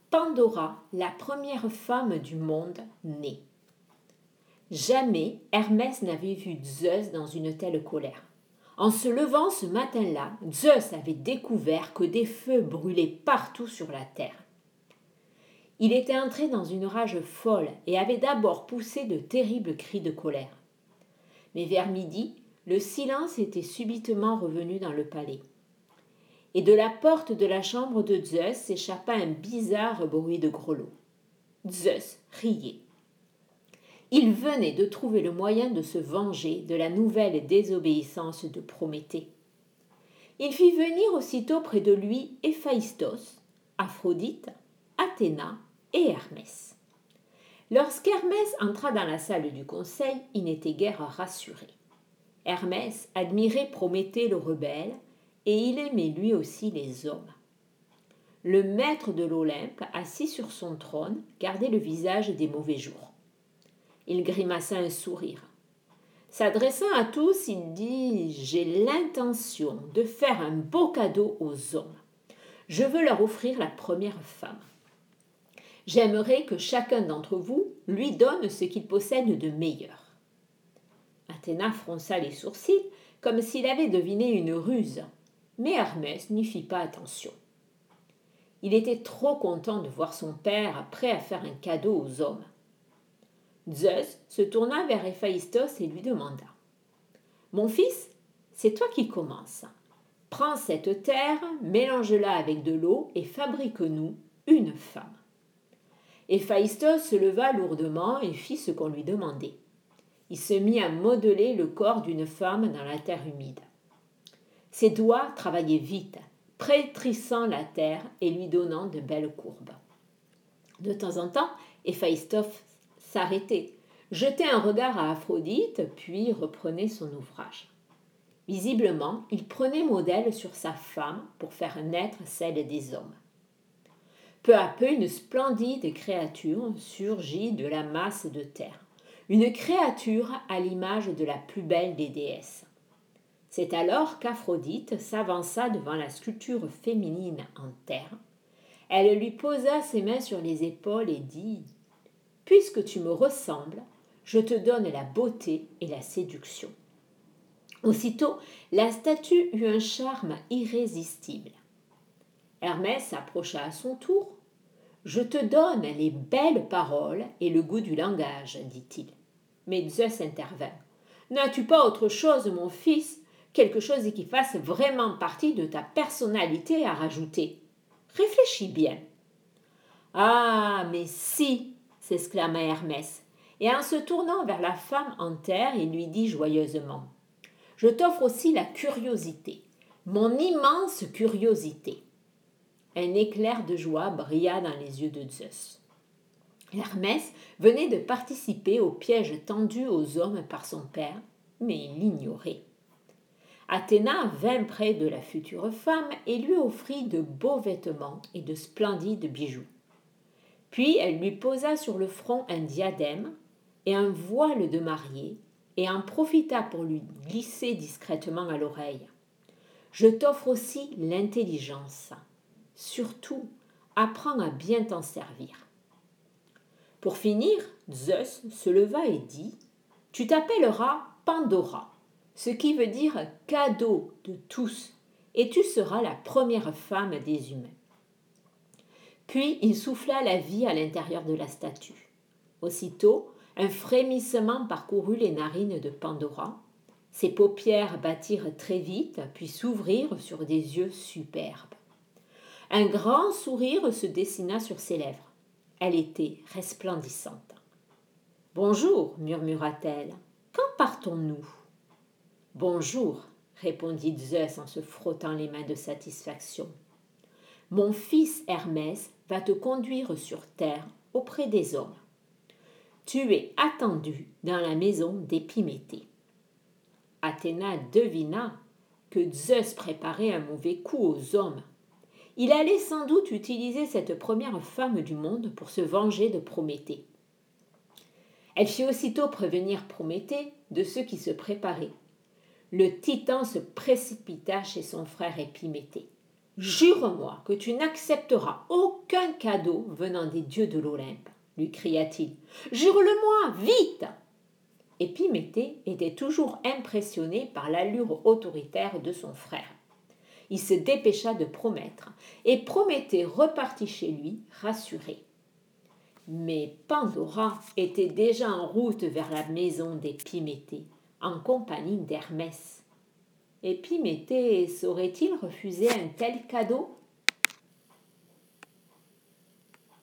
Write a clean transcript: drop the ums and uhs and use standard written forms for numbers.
Pandora, la première femme du monde, naît. Jamais Hermès n'avait vu Zeus dans une telle colère. En se levant ce matin-là, Zeus avait découvert que des feux brûlaient partout sur la terre. Il était entré dans une rage folle et avait d'abord poussé de terribles cris de colère. Mais vers midi, le silence était subitement revenu dans le palais. Et de la porte de la chambre de Zeus s'échappa un bizarre bruit de grelots. Zeus riait. Il venait de trouver le moyen de se venger de la nouvelle désobéissance de Prométhée. Il fit venir aussitôt près de lui Héphaïstos, Aphrodite, Athéna et Hermès. Lorsqu'Hermès entra dans la salle du conseil, il n'était guère rassuré. Hermès admirait Prométhée le rebelle et il aimait lui aussi les hommes. Le maître de l'Olympe, assis sur son trône, gardait le visage des mauvais jours. Il grimaça un sourire. S'adressant à tous, il dit « J'ai l'intention de faire un beau cadeau aux hommes. Je veux leur offrir la première femme. J'aimerais que chacun d'entre vous lui donne ce qu'il possède de meilleur. » Athéna fronça les sourcils comme s'il avait deviné une ruse, mais Hermès n'y fit pas attention. Il était trop content de voir son père prêt à faire un cadeau aux hommes. Zeus se tourna vers Héphaïstos et lui demanda « Mon fils, c'est toi qui commences. Prends cette terre, mélange-la avec de l'eau et fabrique-nous une femme. » Héphaïstos se leva lourdement et fit ce qu'on lui demandait. Il se mit à modeler le corps d'une femme dans la terre humide. Ses doigts travaillaient vite, pétrissant la terre et lui donnant de belles courbes. De temps en temps, Héphaïstos s'arrêtait, jetait un regard à Aphrodite, puis reprenait son ouvrage. Visiblement, il prenait modèle sur sa femme pour faire naître celle des hommes. Peu à peu, une splendide créature surgit de la masse de terre, une créature à l'image de la plus belle des déesses. C'est alors qu'Aphrodite s'avança devant la sculpture féminine en terre. Elle lui posa ses mains sur les épaules et dit « Puisque tu me ressembles, je te donne la beauté et la séduction. » Aussitôt, la statue eut un charme irrésistible. Hermès s'approcha à son tour. « Je te donne les belles paroles et le goût du langage, dit-il. Mais Zeus intervint. « N'as-tu pas autre chose, mon fils, quelque chose qui fasse vraiment partie de ta personnalité à rajouter? Réfléchis bien. » « Ah, mais si !» s'exclama Hermès, et en se tournant vers la femme en terre, il lui dit joyeusement « Je t'offre aussi la curiosité, mon immense curiosité. » Un éclair de joie brilla dans les yeux de Zeus. Hermès venait de participer au piège tendu aux hommes par son père, mais il l'ignorait. Athéna vint près de la future femme et lui offrit de beaux vêtements et de splendides bijoux. Puis elle lui posa sur le front un diadème et un voile de mariée et en profita pour lui glisser discrètement à l'oreille. « Je t'offre aussi l'intelligence. Surtout, apprends à bien t'en servir. » Pour finir, Zeus se leva et dit « Tu t'appelleras Pandora, ce qui veut dire cadeau de tous, et tu seras la première femme des humains. » Puis il souffla la vie à l'intérieur de la statue. Aussitôt, un frémissement parcourut les narines de Pandora. Ses paupières battirent très vite, puis s'ouvrirent sur des yeux superbes. Un grand sourire se dessina sur ses lèvres. Elle était resplendissante. « Bonjour, murmura-t-elle. Quand partons-nous ?»« Bonjour, répondit Zeus en se frottant les mains de satisfaction. Mon fils Hermès va te conduire sur terre auprès des hommes. Tu es attendu dans la maison d'Épiméthée. » Athéna devina que Zeus préparait un mauvais coup aux hommes. Il allait sans doute utiliser cette première femme du monde pour se venger de Prométhée. Elle fit aussitôt prévenir Prométhée de ce qui se préparait. Le Titan se précipita chez son frère Épiméthée. Jure-moi que tu n'accepteras aucun cadeau venant des dieux de l'Olympe, lui cria-t-il. Jure-le-moi, vite! Épiméthée était toujours impressionné par l'allure autoritaire de son frère. Il se dépêcha de promettre, et Prométhée repartit chez lui, rassuré. Mais Pandora était déjà en route vers la maison d'Épiméthée, en compagnie d'Hermès. Épiméthée saurait-il refuser un tel cadeau?